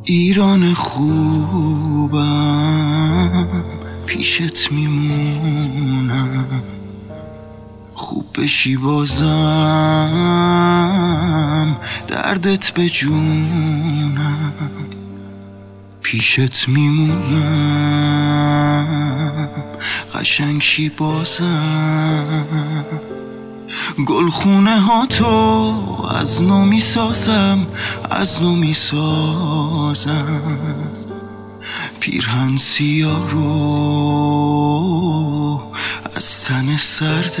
ایران خوبم پیشت میمونم، خوب بشی بازم دردت به جونم. پیشت میمونم قشنگ شی بازم، گلخونه ها تو از نو میسازم، از نو میسازم. پیرهن سیاه رو از تن سردت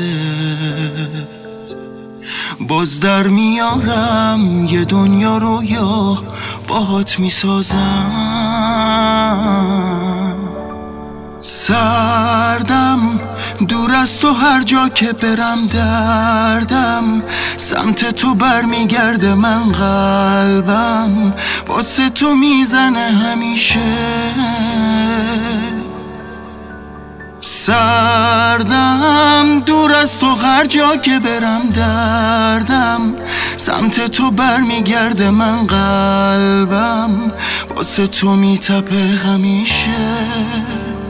باز در میارم، یه دنیا رو یا باهات میسازم. سردم دور از تو، هر جا که برم دردم سمت تو برمیگرده، من قلبم واسه تو میزنه همیشه. سردم دور از تو، هر جا که برم دردم سمت تو برمیگرده، من قلبم واسه تو میتپه همیشه.